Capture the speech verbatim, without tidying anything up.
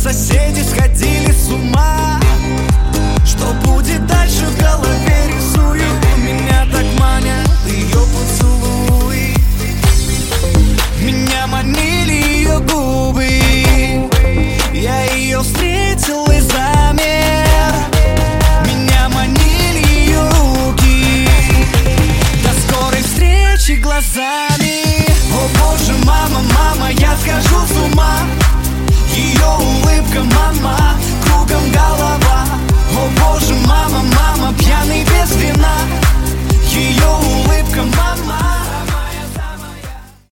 соседи сходили с ума. Что будет дальше в голове?